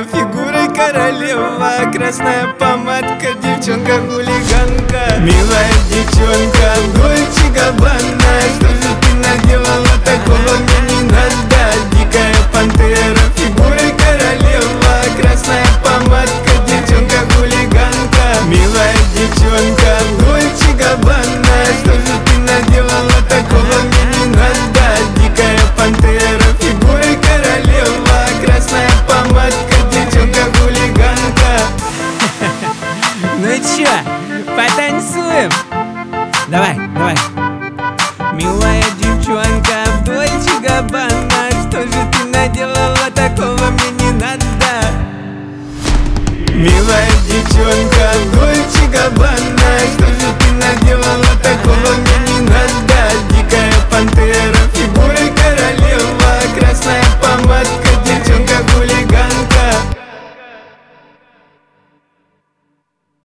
фигурой королева, красная помадка, девчонка-хулиганка. Милая девчонка, Дольче Габбана, что же ты наделала такого, мне не надо. Дикая пантера, фигурой королева, красная помадка, девчонка-хулиганка. Милая девчонка, Дольче Габбана, что же ты наделала такого, мне не надо. Дикая пантера, фигурой королева, красная помадка, девчонка-хулиганка. Ну чё, потанцуем? Давай, давай. Милая девчонка в Дольче Габбана, что же ты наделала такого, мне не надо. Милая девчонка в Дольче Габбана,